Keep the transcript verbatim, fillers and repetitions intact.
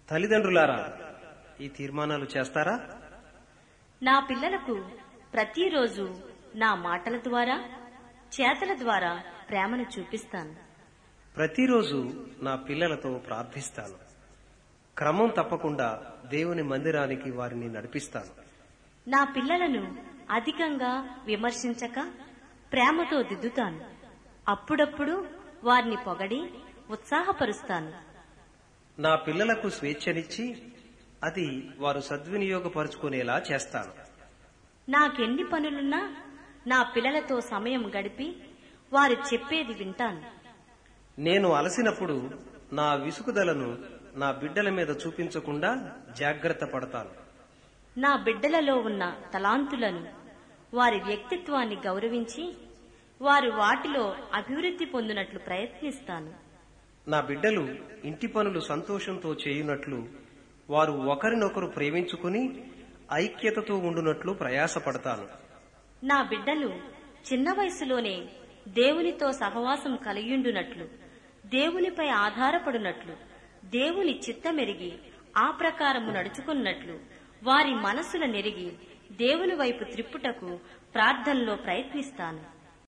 తల్లిదండ్రులారా, ఈ తీర్మానాలు చేస్తారా? నా పిల్లలకు ప్రతిరోజు నా మాటల ద్వారా, చేతల ద్వారా ప్రేమను చూపిస్తాను. ప్రతిరోజు నా పిల్లలతో ప్రార్థిస్తాను. క్రమం తప్పకుండా దేవుని మందిరానికి వారిని నడిపిస్తాను. నా పిల్లలను అధికంగా విమర్శించక ప్రేమతో దిద్దుతాను. అప్పుడప్పుడు వారిని పొగడి ఉత్సాహపరుస్తాను. నా పిల్లలకు స్వేచ్ఛనిచ్చి అది వారు సద్వినియోగపరుచుకునేలా చేస్తాను. నాకెన్ని పనులున్నా నా పిల్లలతో సమయం గడిపి వారు చెప్పేది వింటాను. నేను అలసినప్పుడు నా విసుగుదలను నా బిడ్డల మీద చూపించకుండా జాగ్రత్త పడతాను. నా బిడ్డలలో ఉన్న తలాంతులను, వారి వ్యక్తిత్వాన్ని గౌరవించి వారు వాటిలో అభివృద్ధి పొందినట్లు ప్రయత్నిస్తాను. నా బిడ్డలు ఇంటి పనులు సంతోషంతో చేయునట్లు, వారు ఒకరినొకరు ప్రేమించుకుని ఐక్యతతో ఉండునట్లు ప్రయాసపడతాను. నా బిడ్డలు చిన్న వయసులోనే దేవునితో సహవాసం కలిగిండునట్లు, దేవునిపై ఆధారపడునట్లు, దేవుని చిత్తమెరిగి ఆ ప్రకారము నడుచుకున్నట్లు, వారి మనసుల నెరిగి దేవుని వైపు త్రిప్పుటకు ప్రార్థనలో ప్రయత్నిస్తాను.